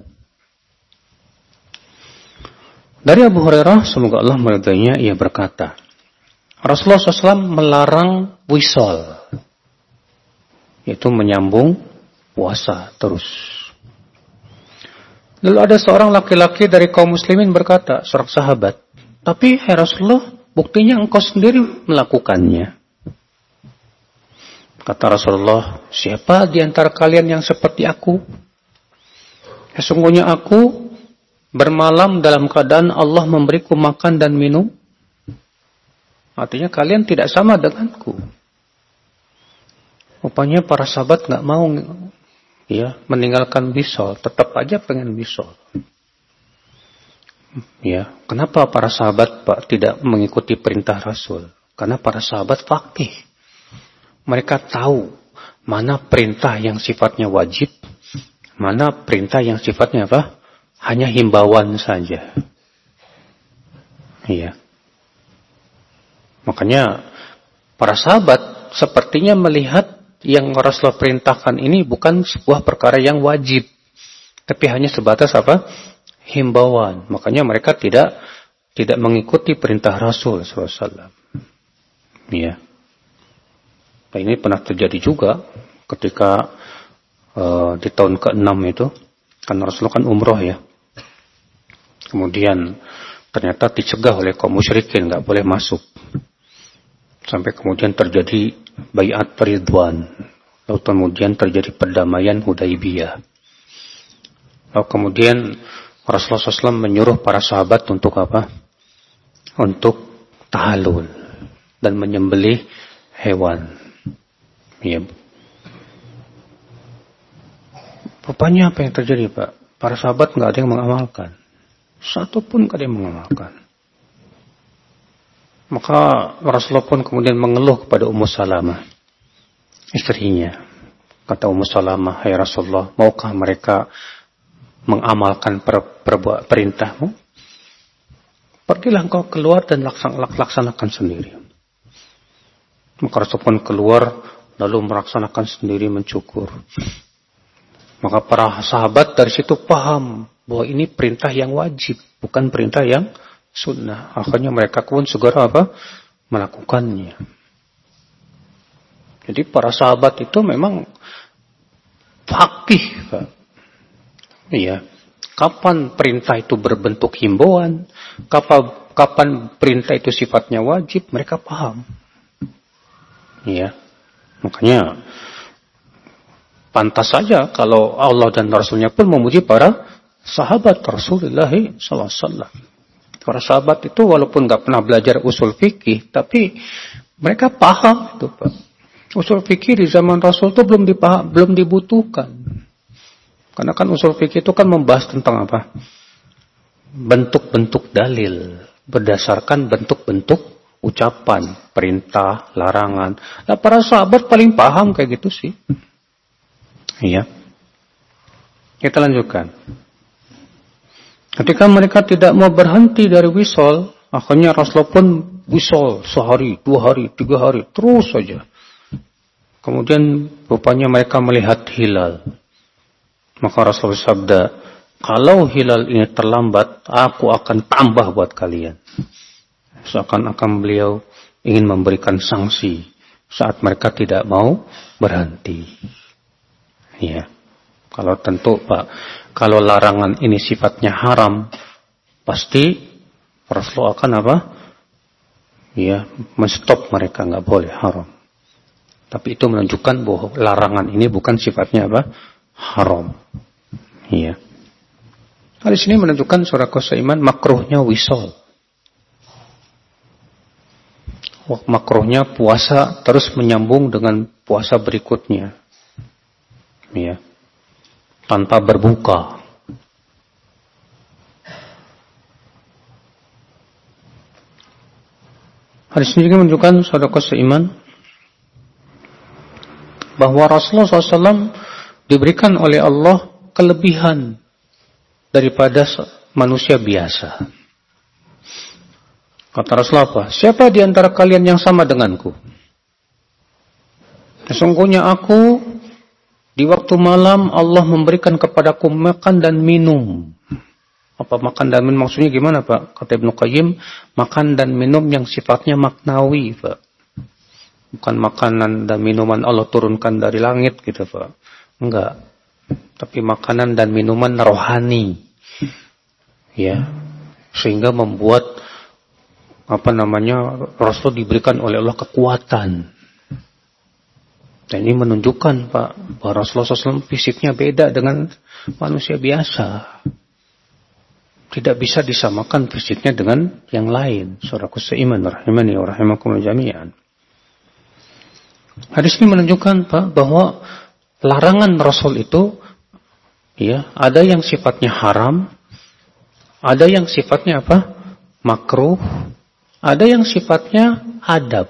Dari Abu Hurairah, semoga Allah meridainya, ia berkata, Rasulullah shallallahu alaihi wasallam melarang wisal, yaitu menyambung puasa terus. Lalu ada seorang laki-laki dari kaum muslimin berkata, seorang sahabat, tapi hai Rasulullah, buktinya engkau sendiri melakukannya. Kata Rasulullah, siapa di antara kalian yang seperti aku? Sesungguhnya aku bermalam dalam keadaan Allah memberiku makan dan minum. Artinya kalian tidak sama denganku. Rupanya para sahabat nggak mau ya meninggalkan wisal, tetap aja pengen wisal. Ya, kenapa para sahabat Pak tidak mengikuti perintah Rasul? Karena para sahabat faqih. Mereka tahu mana perintah yang sifatnya wajib, mana perintah yang sifatnya apa? Hanya himbauan saja. Iya. Makanya para sahabat sepertinya melihat yang Rasulullah perintahkan ini bukan sebuah perkara yang wajib, tapi hanya sebatas apa? Himbauan. Makanya mereka tidak tidak mengikuti perintah Rasul sallallahu alaihi wasallam. Iya. Nah, ini pernah terjadi juga ketika uh, di tahun keenam itu, karena Rasulullah kan umroh ya. Kemudian ternyata dicegah oleh kaum musyrikin, nggak boleh masuk. Sampai kemudian terjadi baiat ridwan. Lalu kemudian terjadi perdamaian Hudaybiyah. Lalu kemudian Rasulullah shallallahu alaihi wasallam menyuruh para sahabat untuk apa? Untuk tahalul dan menyembelih hewan. Ya. Rupanya apa yang terjadi, Pak? Para sahabat nggak ada yang mengamalkan. Satu pun nggak ada yang mengamalkan. Maka Rasulullah pun kemudian mengeluh kepada Ummu Salamah, istrinya. Kata Ummu Salamah, hai Rasulullah, maukah mereka mengamalkan per, per, perintahmu? Pergilah engkau keluar dan laksanakan sendiri. Maka Rasulullah pun keluar lalu melaksanakan sendiri, mencukur. Maka para sahabat dari situ paham bahwa ini perintah yang wajib, bukan perintah yang sunnah. Akhirnya mereka pun segera apa? Melakukannya. Jadi para sahabat itu memang faqih, Pak. Iya. Kapan perintah itu berbentuk himbauan, kapan, kapan perintah itu sifatnya wajib, mereka paham. Iya. Makanya pantas saja kalau Allah dan Rasulnya pun memuji para sahabat Rasulullah sallallahu alaihi wasallam. Para sahabat itu walaupun nggak pernah belajar usul fikih, tapi mereka paham itu, Pak. Usul fikih di zaman Rasul itu belum dipaham, belum dibutuhkan. Karena kan usul fikih itu kan membahas tentang apa? Bentuk-bentuk dalil berdasarkan bentuk-bentuk ucapan, perintah, larangan. Nah, para sahabat paling paham kayak gitu sih. Iya. Kita lanjutkan. Ketika mereka tidak mau berhenti dari wisol, akhirnya Rasulullah pun wisol sehari, dua hari, tiga hari, terus saja. Kemudian rupanya mereka melihat hilal. Maka Rasulullah sabda, kalau hilal ini terlambat, aku akan tambah buat kalian. Seakan-akan beliau ingin memberikan sanksi saat mereka tidak mau berhenti. Ya, kalau tentu Pak, kalau larangan ini sifatnya haram, pasti Rasulullah akan apa? Ya, menstop mereka, nggak boleh haram. Tapi itu menunjukkan bahwa larangan ini bukan sifatnya apa? Haram. Iya. Hadis ini menunjukkan saudara seiman makruhnya wisol. Makruhnya puasa terus menyambung dengan puasa berikutnya. Ya, tanpa berbuka. Hadis ini juga menunjukkan saudara seiman bahwa Rasulullah shallallahu alaihi wasallam diberikan oleh Allah kelebihan daripada manusia biasa. Kata Rasulullah apa? Siapa di antara kalian yang sama denganku? Sesungguhnya aku di waktu malam Allah memberikan kepadaku makan dan minum. Apa makan dan minum maksudnya gimana, Pak? Kata Ibnu Qayyim, makan dan minum yang sifatnya maknawi, Pak. Bukan makanan dan minuman Allah turunkan dari langit gitu, Pak. Enggak. Tapi makanan dan minuman rohani. Ya. Sehingga membuat apa namanya? Rasul diberikan oleh Allah kekuatan. Dan ini menunjukkan, Pak, bahwa Rasulullah shallallahu alaihi wasallam fisiknya beda dengan manusia biasa. Tidak bisa disamakan fisiknya dengan yang lain. Saudaraku seiman, rahimani wa rahimakumullah jami'an. Hadis ini menunjukkan, Pak, bahwa larangan Rasul itu, ya, ada yang sifatnya haram, ada yang sifatnya apa? Makruh, ada yang sifatnya adab.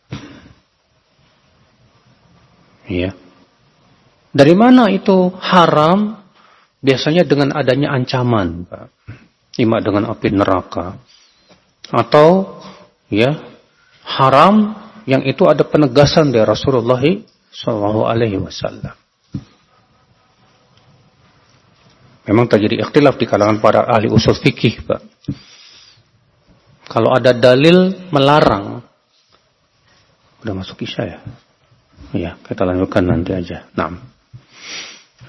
Ya. Dari mana itu haram? Biasanya dengan adanya ancaman, Pak. Ima dengan api neraka. Atau ya, haram yang itu ada penegasan dari Rasulullah sallallahu alaihi wasallam. Memang terjadi ikhtilaf di kalangan para ahli usul fikih, Pak. Kalau ada dalil melarang, udah masuk isya ya? Iya, kita lanjutkan nanti aja. Nah,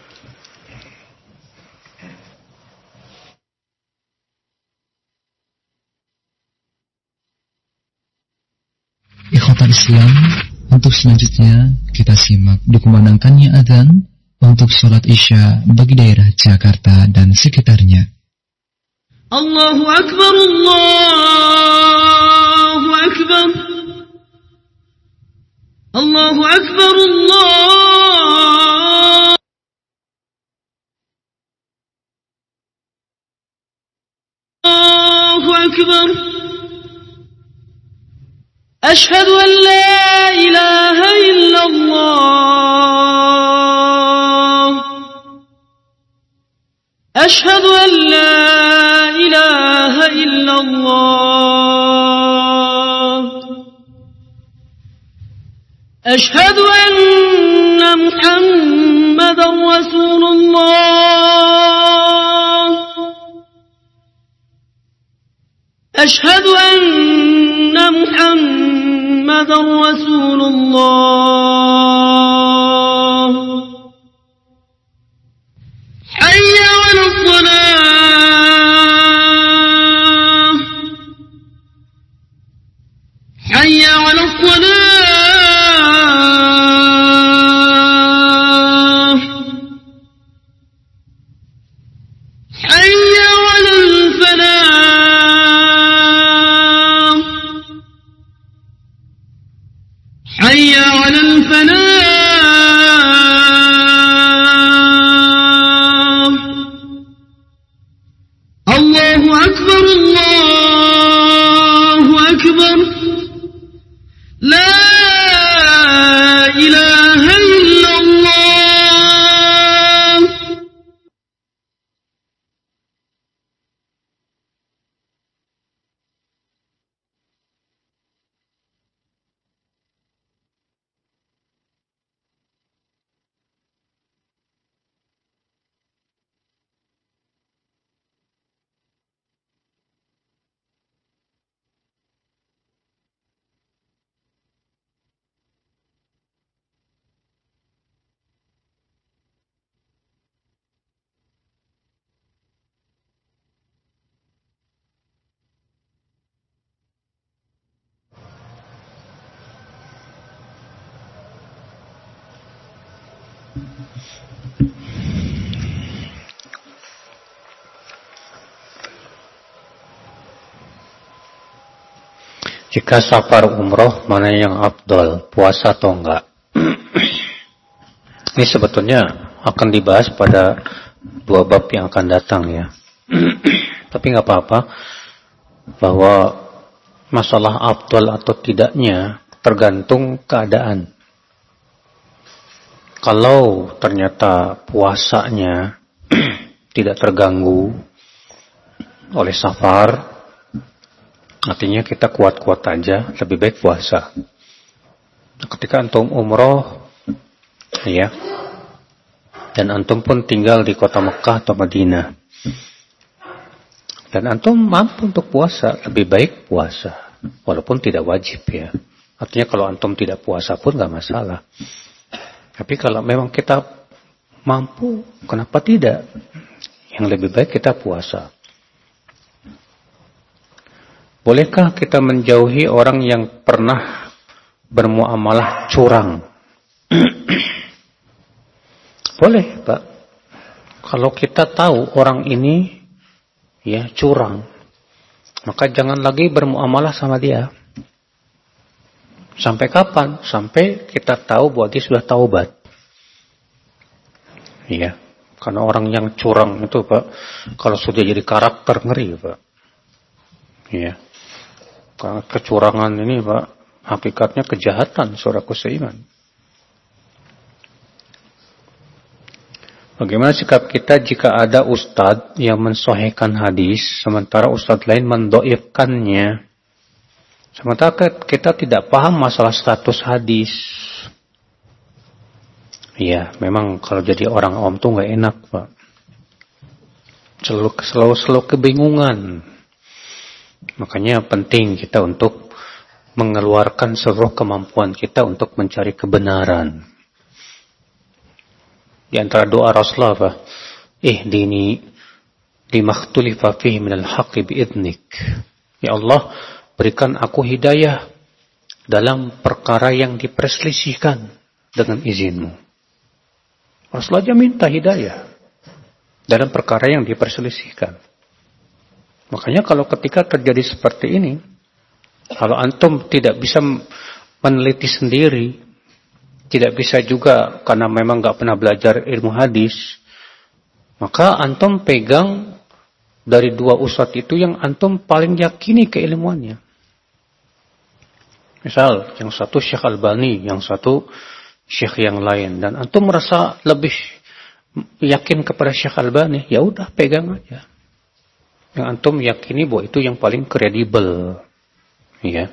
pendengar Islam, untuk selanjutnya kita simak dikumandangkannya adzan untuk sholat Isya bagi daerah Jakarta dan sekitarnya. Allahu Akbar, Allahu Akbar, Allahu Akbar, Allah. Allahu Akbar. Ashhadu an la ilaha illallah. Ashhadu an la ilaha illallah. Ashhadu anna Muhammadar Rasulullah. Ashhadu anna Muhammadar Rasulullah. Hayya 'alas salah. Hayya 'alas salah. Hayya 'alal falah. Hayya 'alal falah. Allahu Akbar, Allahu Akbar. La ilaha illallah. Jika safar umroh, mana yang afdol, puasa atau enggak? Ini sebetulnya akan dibahas pada dua bab yang akan datang ya. Tapi nggak apa-apa, bahwa masalah afdol atau tidaknya tergantung keadaan. Kalau ternyata puasanya tidak terganggu oleh safar, artinya kita kuat-kuat aja, lebih baik puasa. Ketika antum umroh, ya, dan antum pun tinggal di kota Mekah atau Madinah, dan antum mampu untuk puasa, lebih baik puasa, walaupun tidak wajib ya. Artinya kalau antum tidak puasa pun nggak masalah. Tapi kalau memang kita mampu, kenapa tidak? Yang lebih baik kita puasa. Bolehkah kita menjauhi orang yang pernah bermuamalah curang? Boleh, Pak. Kalau kita tahu orang ini ya curang, maka jangan lagi bermuamalah sama dia. Sampai kapan? Sampai kita tahu bahwa dia sudah taubat. Iya. Karena orang yang curang itu, Pak, kalau sudah jadi karakter ngeri, Pak. Iya. Karena kecurangan ini, Pak, hakikatnya kejahatan, saudaraku seiman. Bagaimana sikap kita jika ada ustadz yang mensahihkan hadis, sementara ustadz lain mendoifkannya? Sementara kita tidak paham masalah status hadis. Iya, memang kalau jadi orang awam tuh nggak enak, Pak. Selalu, selalu, selalu kebingungan. Makanya penting kita untuk mengeluarkan seluruh kemampuan kita untuk mencari kebenaran. Di antara doa Rasulullah, Pak, ihdini limakhtulifa fihi minal haqqi biidnik. Ya Allah, berikan aku hidayah dalam perkara yang diperselisihkan dengan izinmu. Rasulullah aja minta hidayah dalam perkara yang diperselisihkan. Makanya kalau ketika terjadi seperti ini, kalau antum tidak bisa meneliti sendiri, tidak bisa juga karena memang gak pernah belajar ilmu hadis, maka antum pegang dari dua ustadz itu yang antum paling yakini keilmuannya. Misal, yang satu Syekh Albani, yang satu Syekh yang lain, dan antum merasa lebih yakin kepada Syekh Albani, ya udah pegang aja. Yang antum yakini bahwa itu yang paling kredibel, ya.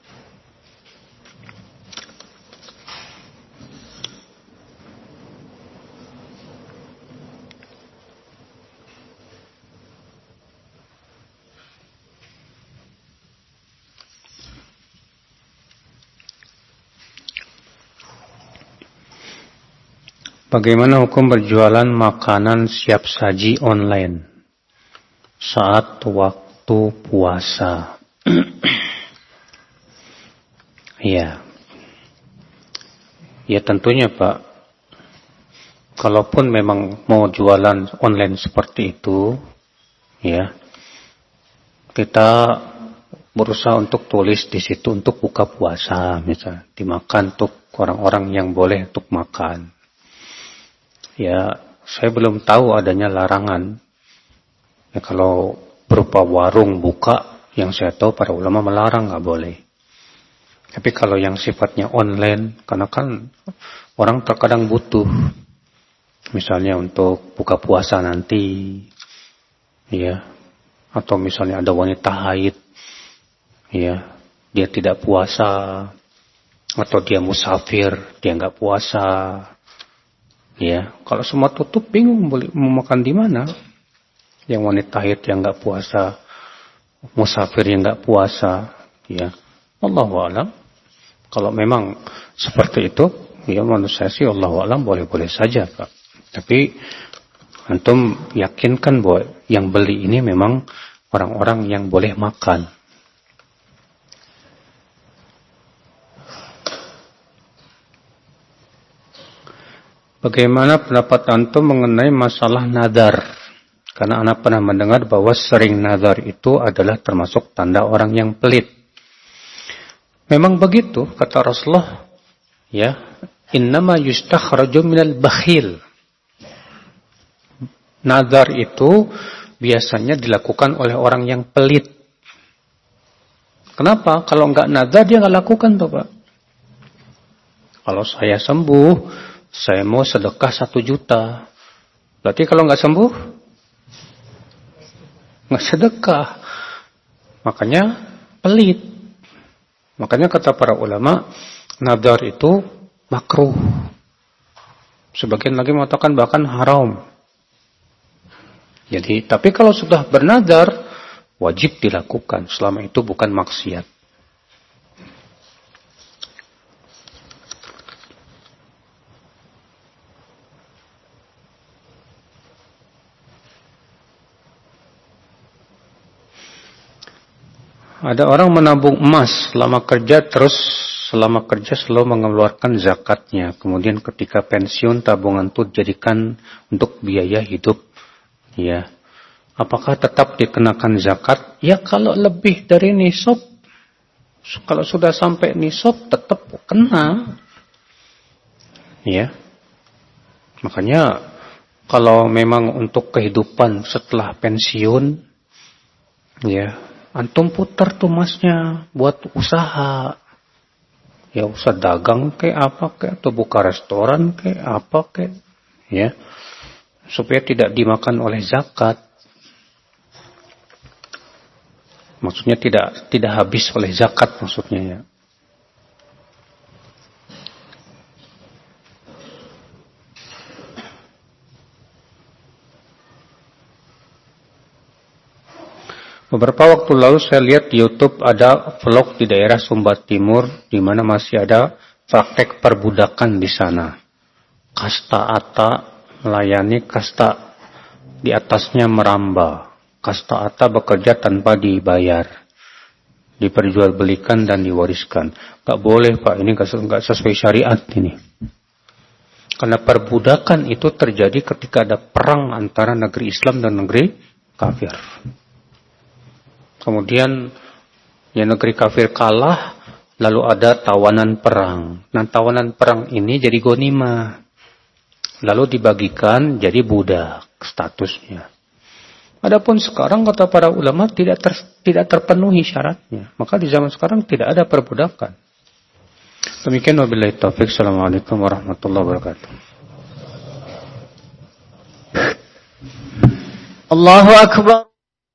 Bagaimana hukum berjualan makanan siap saji online saat waktu puasa? Ya, ya tentunya Pak. Kalaupun memang mau jualan online seperti itu, ya, kita berusaha untuk tulis di situ untuk buka puasa, misalnya dimakan untuk orang-orang yang boleh untuk makan. Ya, saya belum tahu adanya larangan. Ya, kalau berupa warung buka, yang saya tahu para ulama melarang, nggak boleh. Tapi kalau yang sifatnya online, karena kan orang terkadang butuh, misalnya untuk buka puasa nanti, ya, atau misalnya ada wanita haid, ya, dia tidak puasa, atau dia musafir, dia nggak puasa. Ya, kalau semua tutup bingung mau makan di mana. Yang wanita haid yang nggak puasa, musafir yang nggak puasa, ya. Allahu a'lam. Kalau memang seperti itu, ya menurut saya sih Allahu a'lam boleh-boleh saja, Pak. Tapi antum yakinkan bahwa yang beli ini memang orang-orang yang boleh makan. Bagaimana pendapat antum mengenai masalah nadar? Karena anak pernah mendengar bahwa sering nadar itu adalah termasuk tanda orang yang pelit. Memang begitu kata Rasulullah, ya, innama yustakhraju minal bakhil. Nadar itu biasanya dilakukan oleh orang yang pelit. Kenapa? Kalau enggak nadar dia enggak lakukan tuh, Pak. Kalau saya sembuh, saya mau sedekah satu juta. Berarti kalau nggak sembuh, nggak sedekah. Makanya pelit. Makanya kata para ulama, nadar itu makruh. Sebagian lagi mengatakan bahkan haram. Jadi, tapi kalau sudah bernadar, wajib dilakukan. Selama itu bukan maksiat. Ada orang menabung emas selama kerja, terus selama kerja selalu mengeluarkan zakatnya. Kemudian ketika pensiun tabungan itu dijadikan untuk biaya hidup. Ya, apakah tetap dikenakan zakat? Ya, kalau lebih dari nisab, kalau sudah sampai nisab tetap kena. Ya, makanya kalau memang untuk kehidupan setelah pensiun, ya, antum putar tuh emasnya buat usaha. Ya, usaha dagang kayak apa kayak, atau buka restoran kayak apa kayak, ya. Supaya tidak dimakan oleh zakat. Maksudnya tidak tidak habis oleh zakat maksudnya, ya. Beberapa waktu lalu saya lihat di YouTube ada vlog di daerah Sumba Timur di mana masih ada praktek perbudakan di sana. Kasta Atta melayani kasta di atasnya meramba. Kasta Atta bekerja tanpa dibayar. diperjualbelikan dan diwariskan. Gak boleh Pak, ini gak sesuai syariat ini. Karena perbudakan itu terjadi ketika ada perang antara negeri Islam dan negeri kafir. Kemudian ya negeri kafir kalah, lalu ada tawanan perang. Nah tawanan perang ini jadi ghanimah. Lalu dibagikan jadi budak statusnya. Adapun sekarang kata para ulama tidak ter, tidak terpenuhi syaratnya. Maka di zaman sekarang tidak ada perbudakan. Demikian wabillahi taufik. Assalamualaikum warahmatullahi wabarakatuh. Allahu Akbar.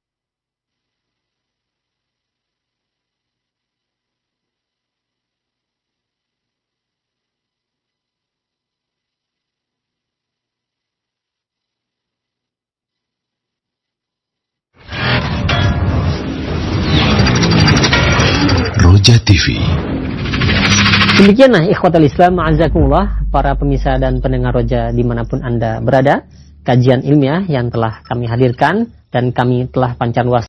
Roja T V. Demikianlah ikhwatul Islam, ma'azakumullah, para pemirsa dan pendengar Roja dimanapun Anda berada, kajian ilmiah yang telah kami hadirkan dan kami telah pancarluaskan